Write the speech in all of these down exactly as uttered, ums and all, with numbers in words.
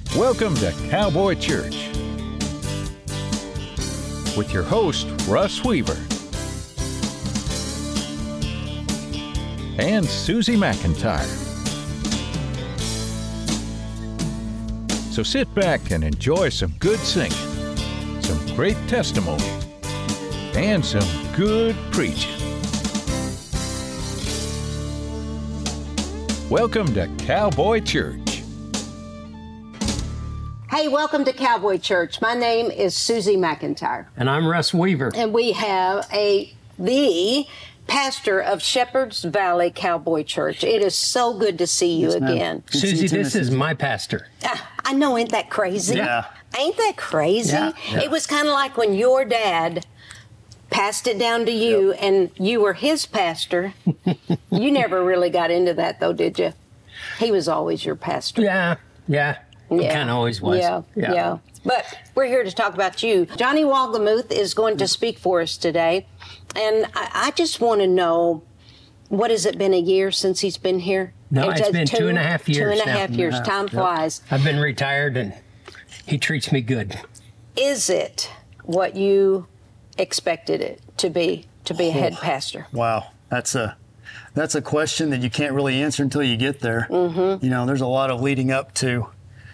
Welcome to Cowboy Church with your host, Russ Weaver, and Susie McIntyre. So sit back and enjoy some good singing, some great testimony, and some good preaching. Welcome to Cowboy Church. Hey, welcome to Cowboy Church. My name is Susie McIntyre. And I'm Russ Weaver. And we have a the pastor of Shepherd's Valley Cowboy Church. It is so good to see you yes, again. Susie, this is my pastor. Uh, I know, ain't that crazy? Yeah. Ain't that crazy? Yeah. Yeah. It was kind of like when your dad passed it down to you, yep. and you were his pastor. You never really got into that, though, did you? He was always your pastor. Yeah, yeah. He Yeah. kind of always was. Yeah, yeah, yeah. But we're here to talk about you. Johnny Wolgemuth is going to speak for us today. And I, I just want to know, what has it been, a year since he's been here? No, it's, it's been two, two and a half years Two and a now. half years. Yeah. Time Yep. flies. I've been retired, and he treats me good. Is it what you expected it to be, to be a head pastor? Wow, that's a that's a question that you can't really answer until you get there. Mm-hmm. You know, there's a lot of leading up to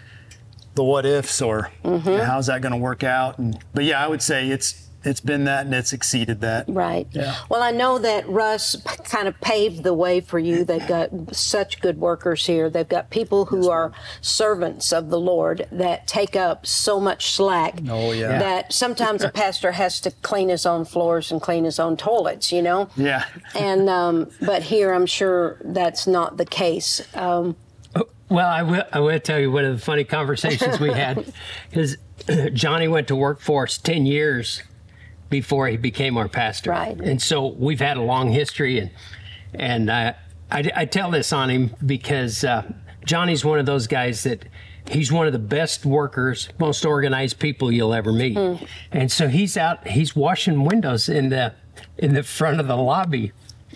the what ifs or mm-hmm. how's that going to work out. And but yeah, I would say it's it's been that, and it's exceeded that. Right. Yeah. Well, I know that Russ p- kind of paved the way for you. They've got such good workers here. They've got people who yes, are servants of the Lord that take up so much slack oh, yeah. that sometimes a pastor has to clean his own floors and clean his own toilets, you know? Yeah. and um, But here, I'm sure that's not the case. Um, Well, I will, I will tell you one of the funny conversations we had, because Johnny went to work for us ten years before he became our pastor. Right. And so we've had a long history, and and I, I, I tell this on him because uh, Johnny's one of those guys that he's one of the best workers, most organized people you'll ever meet. Mm. And so he's out, he's washing windows in the in the front of the lobby.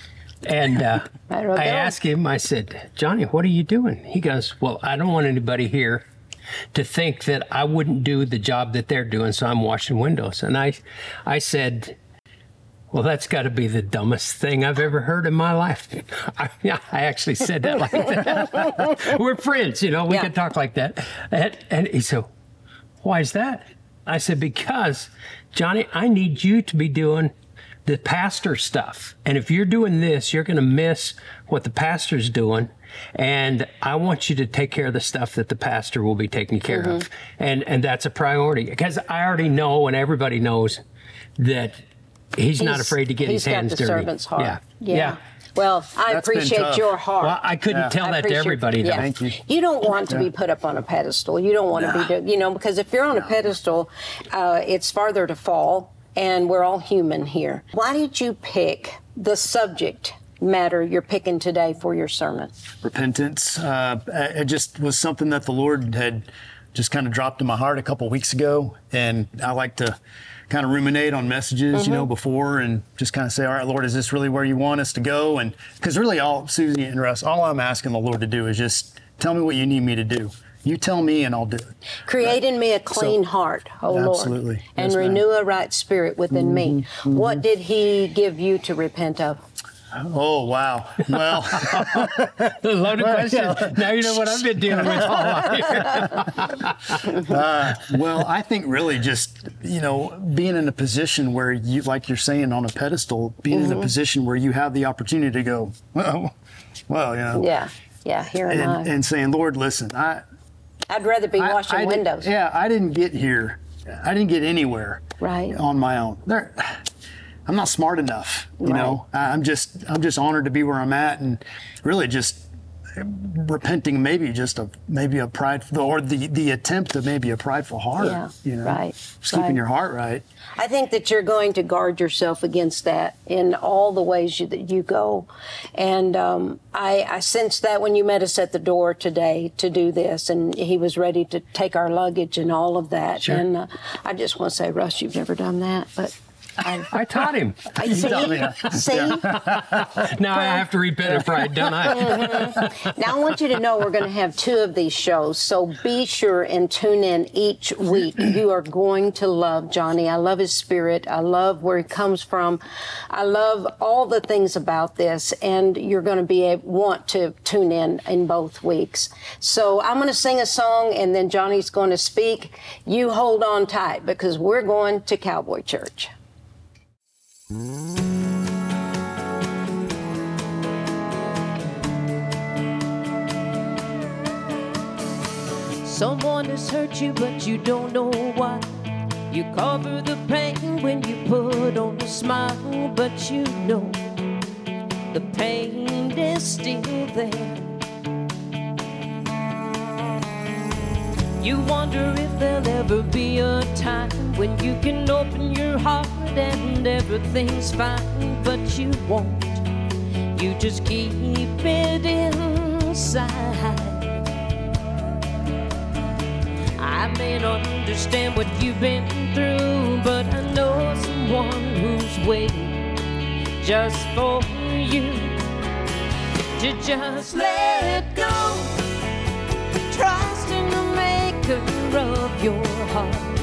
And uh, I, I asked him, I said, Johnny, what are you doing? He goes, well, I don't want anybody here to think that I wouldn't do the job that they're doing, so I'm washing windows. And I, I said, well, that's got to be the dumbest thing I've ever heard in my life. I, I actually said that like that. We're friends, you know, we yeah. can talk like that. And, and he said, why is that? I said, because, Johnny, I need you to be doing the pastor stuff. And if you're doing this, you're going to miss what the pastor's doing. And I want you to take care of the stuff that the pastor will be taking care mm-hmm. of. And and that's a priority. Because I already know, and everybody knows, that he's, he's not afraid to get his hands dirty. He's got the servant's heart. Yeah. Yeah. yeah. Well, I That's appreciate your heart. Well, I couldn't yeah. tell I that to everybody, though. Yeah. Thank you. You don't want to yeah. be put up on a pedestal. You don't want nah. to be, you know, because if you're on a pedestal, uh, it's farther to fall. And we're all human here. Why did you pick the subject matter you're picking today for your sermon? Repentance. Uh, it just was something that the Lord had just kind of dropped in my heart a couple weeks ago. And I like to kind of ruminate on messages, mm-hmm. you know, before and just kind of say, all right, Lord, is this really where you want us to go? And because really all, Susie and Russ, all I'm asking the Lord to do is just tell me what you need me to do. You tell me and I'll do it. Create in me a clean so, heart, O absolutely. Lord, Yes, and ma'am. renew a right spirit within mm-hmm, me. Mm-hmm. What did he give you to repent of? Oh, wow. Well, loaded question. Now you know what I've been dealing with all life. uh, well, I think really just, you know, being in a position where you, like you're saying, on a pedestal, being mm-hmm. in a position where you have the opportunity to go, well, well, you know. Yeah, yeah, here am I. And, and saying, Lord, listen, I... I'd rather be washing I, I windows. Did, yeah, I didn't get here. I didn't get anywhere right. on my own. There, I'm not smart enough, you right. know. I'm just I'm just honored to be where I'm at, and really just repenting maybe just a maybe a pride or the the attempt of maybe a prideful heart. Yeah, you know, right. just keeping right. your heart right. I think that you're going to guard yourself against that in all the ways you, that you go. And um, I, I sensed that when you met us at the door today to do this, and he was ready to take our luggage and all of that. Sure. And uh, I just want to say, Russ, you've never done that, but I, I taught him. I see. taught me that. See. Now I have to repent of pride, don't I? Mm-hmm. Now I want you to know we're going to have two of these shows, so be sure and tune in each week. You are going to love Johnny. I love his spirit. I love where he comes from. I love all the things about this, and you're going to be able, want to tune in in both weeks. So I'm going to sing a song, and then Johnny's going to speak. You hold on tight because we're going to Cowboy Church. Someone has hurt you, but you don't know why. You cover the pain when you put on a smile, but you know the pain is still there. You wonder if there'll ever be a time when you can open your heart and everything's fine, but you won't. You just keep it inside. I may not understand what you've been through, but I know someone who's waiting just for you to just let go. Trust in the maker of your heart.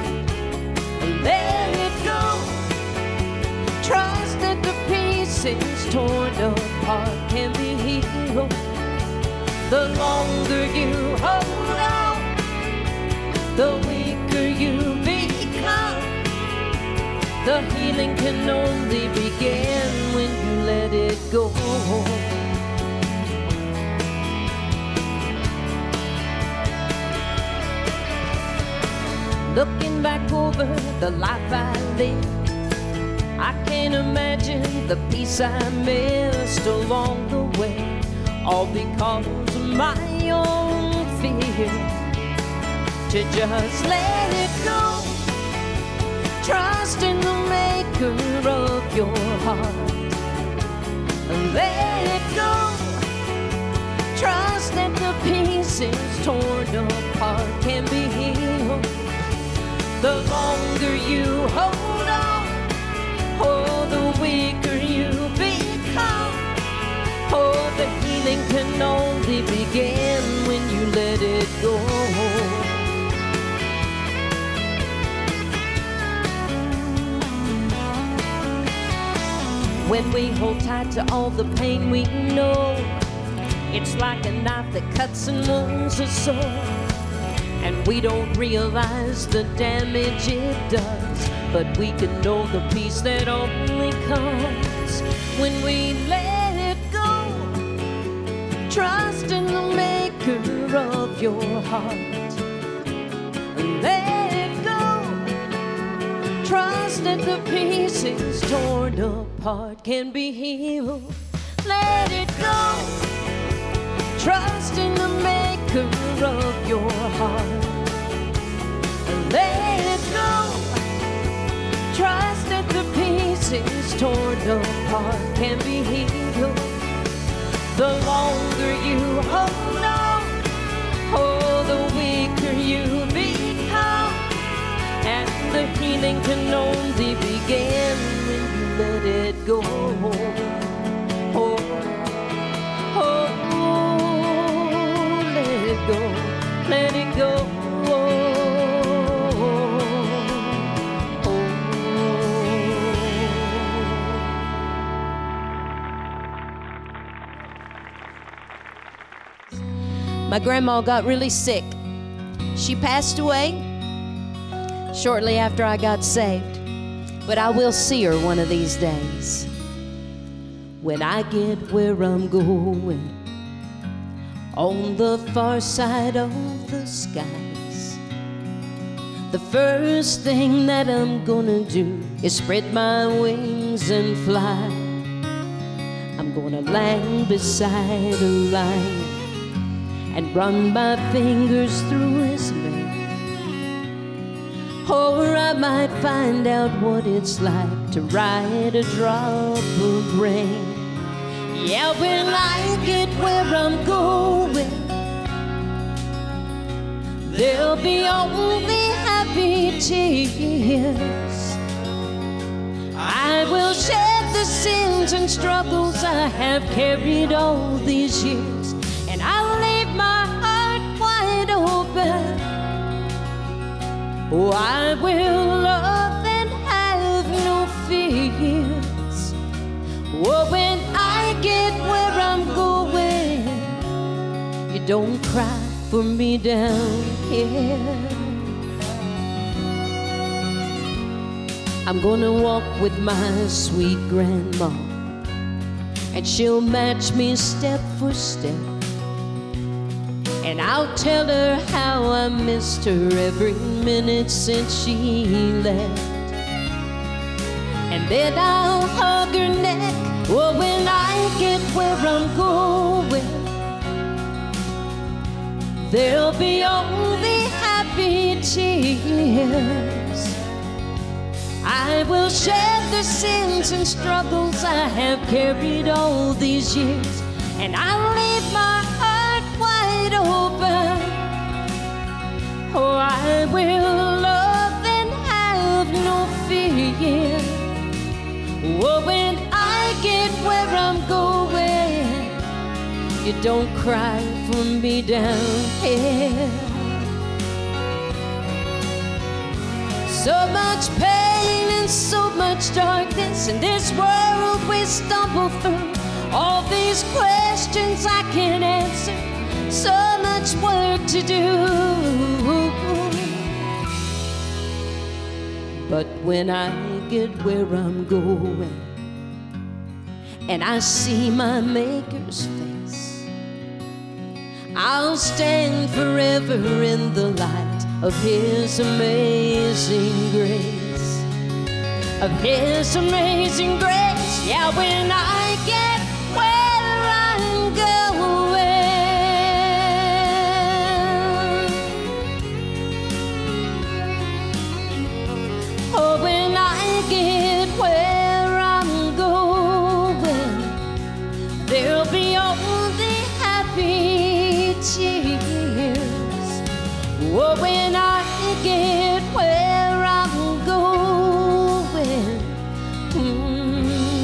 Let it go. Trust that the pieces torn apart can be healed. The longer you hold on, the weaker you become. The healing can only begin when you let it go. Looking back over the life I lived, I can't imagine the peace I missed along the way, all because of my own fear. To just let it go. Trust in the maker of your heart. Let it go. Trust that the pieces torn apart can be healed. The longer you hold on, oh, the weaker you become. Oh, the healing can only begin when you let it go. When we hold tight to all the pain we know, it's like a knife that cuts and wounds us so, and we don't realize the damage it does, but we can know the peace that only comes when we let it go. Trust in the maker of your heart. Let it go. Trust that the pieces torn apart can be healed. Let it go. Trust in the maker of your heart. Let it go. Trust that the pieces torn apart can be healed. The longer you hold on, oh, the weaker you become. And the healing can only begin when you let it go. Oh, oh, let it go, let it go. Oh, oh. My grandma got really sick. She passed away shortly after I got saved, but I will see her one of these days. When I get where I'm going, on the far side of the skies, the first thing that I'm gonna do is spread my wings and fly. I'm gonna land beside a lion and run my fingers through his mane. Or I might find out what it's like to ride a drop of rain. Yeah, when I get where I'm going, there'll be only happy tears. I will shed the sins and struggles I have carried all these years, and I'll leave my heart wide open. Oh, I will love and have no fears. Oh, when I get where I'm going, you don't cry for me down here. I'm gonna walk with my sweet grandma, and she'll match me step for step. And I'll tell her how I missed her every minute since she left. And then I'll hug her neck, oh, when I get where I'm going, there'll be only happy tears. I will shed the sins and struggles I have carried all these years, and I'll leave my heart wide open. Oh, I will love and have no fear. Oh, when I get where I'm going, you don't cry for me down here. So much pain and so much darkness in this world we stumble through. All these questions I can't answer, so much work to do. But when I get where I'm going, and I see my Maker's face, I'll stand forever in the light of His amazing grace, of His amazing grace. Yeah, when I get where I'm going, oh, when I get where I'm going, there'll be only happy tears. Oh, when I get where I'm going, mm-hmm.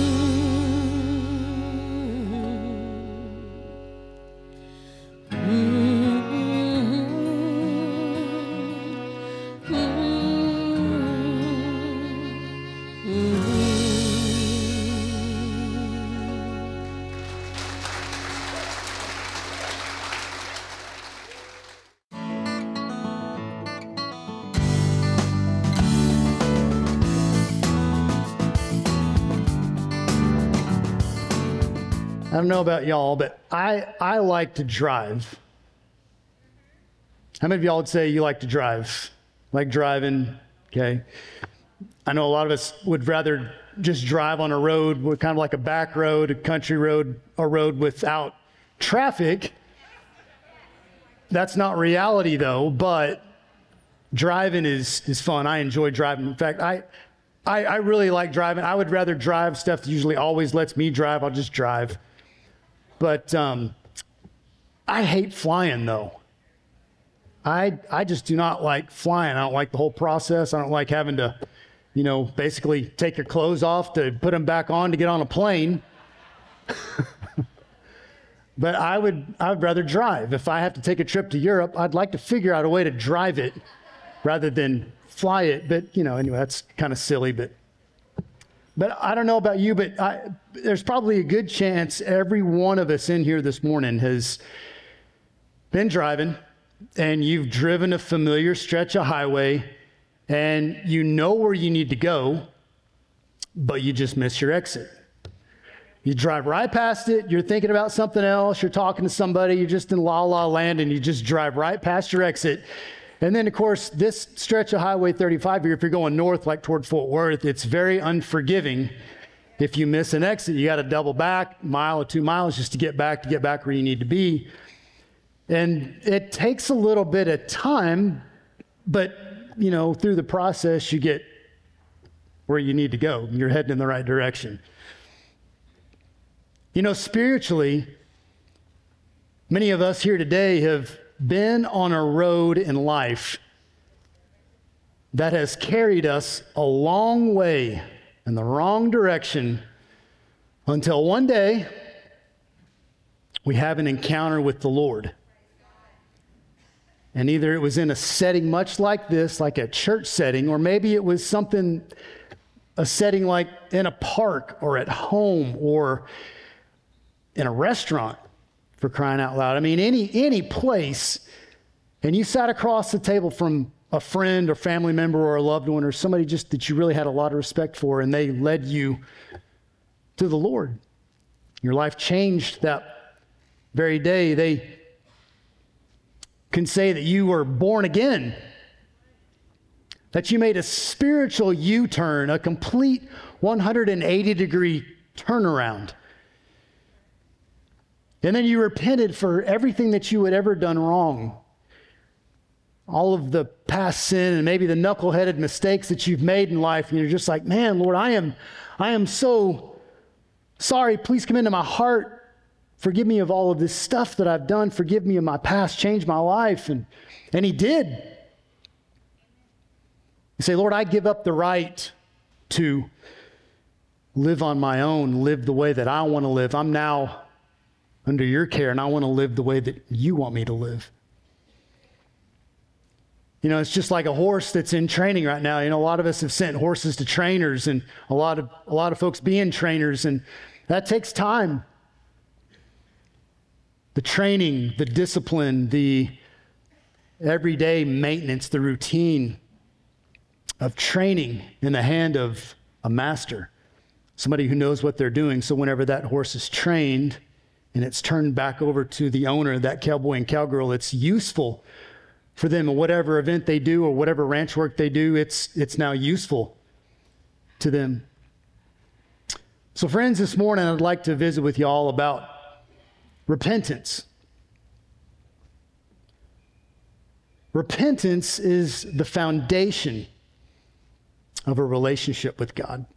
Mm-hmm. Mm-hmm. I don't know about y'all, but I, I like to drive. How many of y'all would say you like to drive? Like driving, okay? I know a lot of us would rather just drive on a road, with kind of like a back road, a country road, a road without traffic. That's not reality though, but driving is, is fun. I enjoy driving. In fact, I, I, I really like driving. I would rather drive. Steph usually always lets me drive. I'll just drive. But um, I hate flying, though. I I just do not like flying. I don't like the whole process. I don't like having to, you know, basically take your clothes off to put them back on to get on a plane. But I would I would rather drive. If I have to take a trip to Europe, I'd like to figure out a way to drive it rather than fly it. But, you know, anyway, that's kind of silly, but But I don't know about you, but I, there's probably a good chance every one of us in here this morning has been driving, and you've driven a familiar stretch of highway, and you know where you need to go, but you just miss your exit. You drive right past it, you're thinking about something else, you're talking to somebody, you're just in la la land, and you just drive right past your exit. And then, of course, this stretch of Highway thirty-five here, if you're going north, like toward Fort Worth, it's very unforgiving. If you miss an exit, you got to double back a mile or two miles just to get back, to get back where you need to be. And it takes a little bit of time, but, you know, through the process, you get where you need to go. You're heading in the right direction. You know, spiritually, many of us here today have been on a road in life that has carried us a long way in the wrong direction until one day we have an encounter with the Lord. And either it was in a setting much like this, like a church setting, or maybe it was something, a setting like in a park or at home or in a restaurant, for crying out loud. I mean, any any place, and you sat across the table from a friend or family member or a loved one or somebody just that you really had a lot of respect for, and they led you to the Lord. Your life changed that very day. They can say that you were born again, that you made a spiritual U-turn, a complete one hundred eighty degree turnaround. And then you repented for everything that you had ever done wrong. All of the past sin and maybe the knuckleheaded mistakes that you've made in life. And you're just like, man, Lord, I am, I am so sorry. Please come into my heart. Forgive me of all of this stuff that I've done. Forgive me of my past. Change my life. And, and he did. You say, Lord, I give up the right to live on my own, live the way that I want to live. I'm now under your care, and I want to live the way that you want me to live. You know, it's just like a horse that's in training right now. You know, a lot of us have sent horses to trainers, and a lot of a lot of folks being trainers, and that takes time. The training, the discipline, the everyday maintenance, the routine of training in the hand of a master, somebody who knows what they're doing. So whenever that horse is trained and it's turned back over to the owner, that cowboy and cowgirl, it's useful for them. And whatever event they do or whatever ranch work they do, it's it's now useful to them. So friends, this morning I'd like to visit with you all about repentance. Repentance is the foundation of a relationship with God.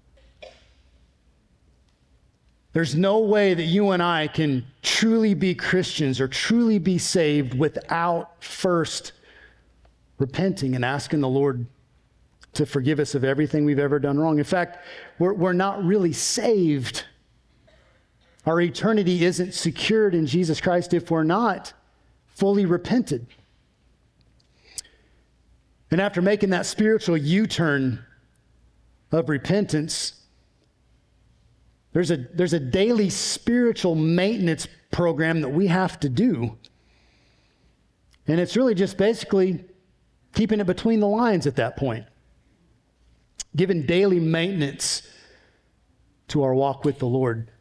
There's no way that you and I can truly be Christians or truly be saved without first repenting and asking the Lord to forgive us of everything we've ever done wrong. In fact, we're, we're not really saved. Our eternity isn't secured in Jesus Christ if we're not fully repented. And after making that spiritual U-turn of repentance, There's a, there's a daily spiritual maintenance program that we have to do. And it's really just basically keeping it between the lines at that point. Giving daily maintenance to our walk with the Lord.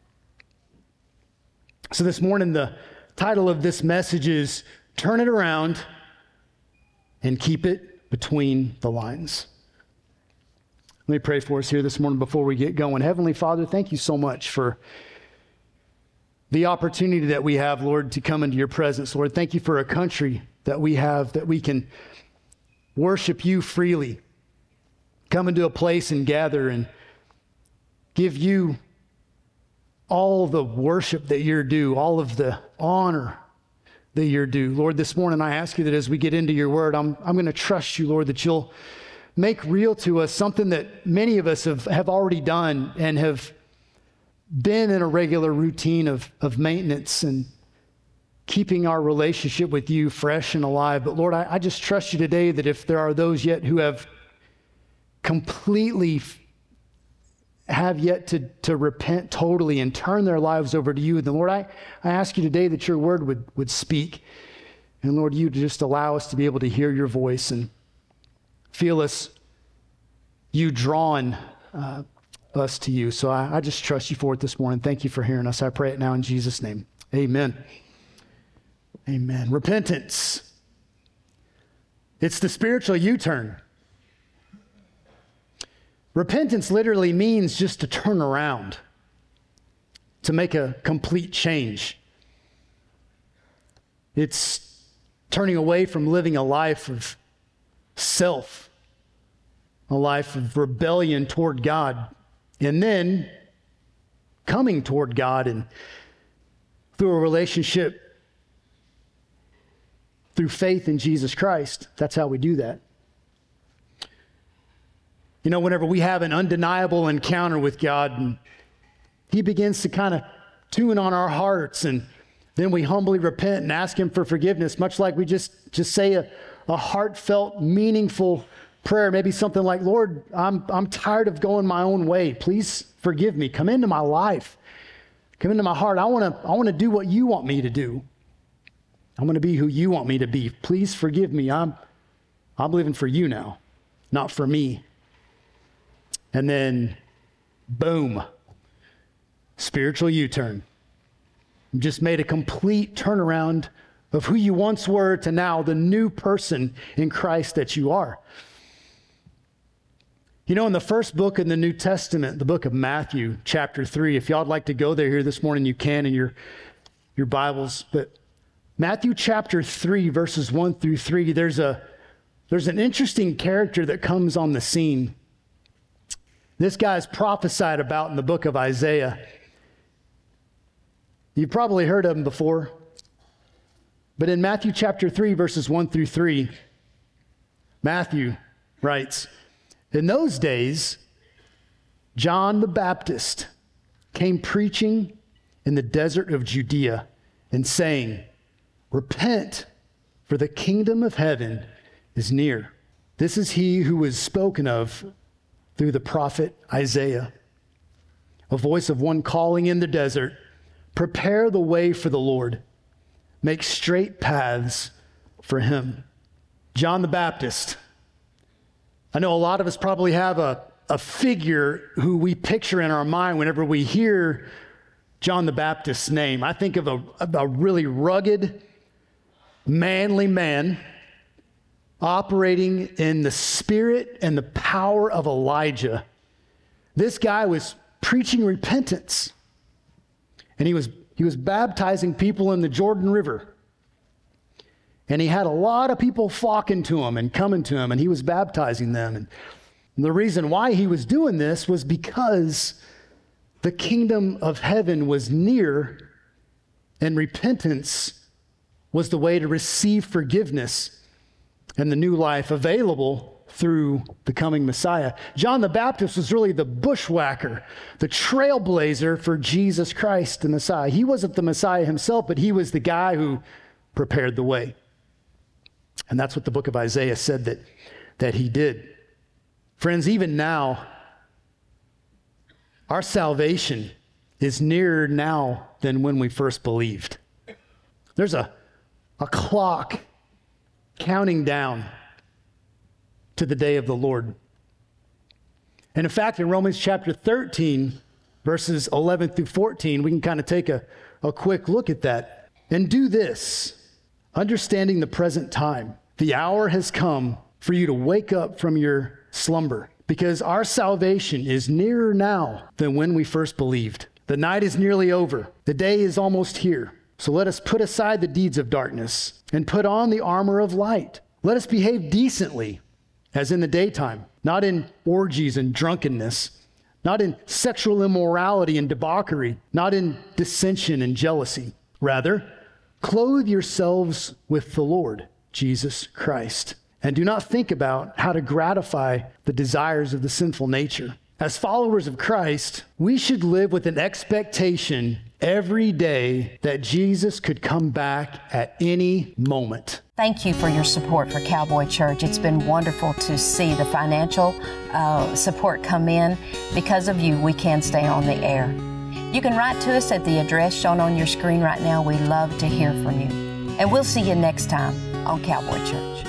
So this morning, the title of this message is Turn It Around and Keep It Between the Lines. Let me pray for us here this morning before we get going. Heavenly Father, thank you so much for the opportunity that we have, Lord, to come into your presence. Lord, thank you for a country that we have that we can worship you freely, come into a place and gather and give you all the worship that you're due, all of the honor that you're due. Lord, this morning I ask you that as we get into your word, I'm, I'm going to trust you, Lord, that you'll make real to us something that many of us have, have already done and have been in a regular routine of, of maintenance and keeping our relationship with you fresh and alive. But Lord, I, I just trust you today that if there are those yet who have completely f- have yet to, to repent totally and turn their lives over to you, then Lord, I, I ask you today that your word would, would speak. And Lord, you just allow us to be able to hear your voice and feel us, you drawing uh, us to you. So I, I just trust you for it this morning. Thank you for hearing us. I pray it now in Jesus' name. Amen. Amen. Repentance. It's the spiritual U-turn. Repentance literally means just to turn around, to make a complete change. It's turning away from living a life of self, a life of rebellion toward God, and then coming toward God and through a relationship through faith in Jesus Christ. That's how we do that. You know, whenever we have an undeniable encounter with God, and he begins to kind of tune on our hearts, and then we humbly repent and ask him for forgiveness, much like we just, just say a, a heartfelt, meaningful prayer, maybe something like, Lord, I'm, I'm tired of going my own way. Please forgive me. Come into my life. Come into my heart. I want to I want to do what you want me to do. I want to be who you want me to be. Please forgive me. I'm, I'm living for you now, not for me. And then, boom, spiritual U-turn. You just made a complete turnaround of who you once were to now the new person in Christ that you are. You know, in the first book in the New Testament, the book of Matthew, chapter three, if y'all would like to go there here this morning, you can in your, your Bibles. But Matthew chapter three, verses one through three, there's a there's an interesting character that comes on the scene. This guy's prophesied about in the book of Isaiah. You've probably heard of him before. But in Matthew chapter three, verses one through three, Matthew writes, in those days, John the Baptist came preaching in the desert of Judea and saying, repent, for the kingdom of heaven is near. This is he who was spoken of through the prophet Isaiah. A voice of one calling in the desert, prepare the way for the Lord, make straight paths for him. John the Baptist. I know a lot of us probably have a, a figure who we picture in our mind whenever we hear John the Baptist's name. I think of a, a really rugged, manly man operating in the spirit and the power of Elijah. This guy was preaching repentance, and he was he was baptizing people in the Jordan River. And he had a lot of people flocking to him and coming to him, and he was baptizing them. And the reason why he was doing this was because the kingdom of heaven was near, and repentance was the way to receive forgiveness and the new life available through the coming Messiah. John the Baptist was really the bushwhacker, the trailblazer for Jesus Christ, the Messiah. He wasn't the Messiah himself, but he was the guy who prepared the way. And that's what the book of Isaiah said that, that he did. Friends, even now, our salvation is nearer now than when we first believed. There's a, a clock counting down to the day of the Lord. And in fact, in Romans chapter thirteen, verses eleven through fourteen, we can kind of take a, a quick look at that. And do this, understanding the present time. The hour has come for you to wake up from your slumber, because our salvation is nearer now than when we first believed. The night is nearly over. The day is almost here. So let us put aside the deeds of darkness and put on the armor of light. Let us behave decently, as in the daytime, not in orgies and drunkenness, not in sexual immorality and debauchery, not in dissension and jealousy. Rather, clothe yourselves with the Lord Jesus Christ, and do not think about how to gratify the desires of the sinful nature. As followers of Christ, we should live with an expectation every day that Jesus could come back at any moment. Thank you for your support for Cowboy Church. It's been wonderful to see the financial uh, support come in. Because of you, we can stay on the air. You can write to us at the address shown on your screen right now. We love to hear from you. And we'll see you next time on Cowboy Church.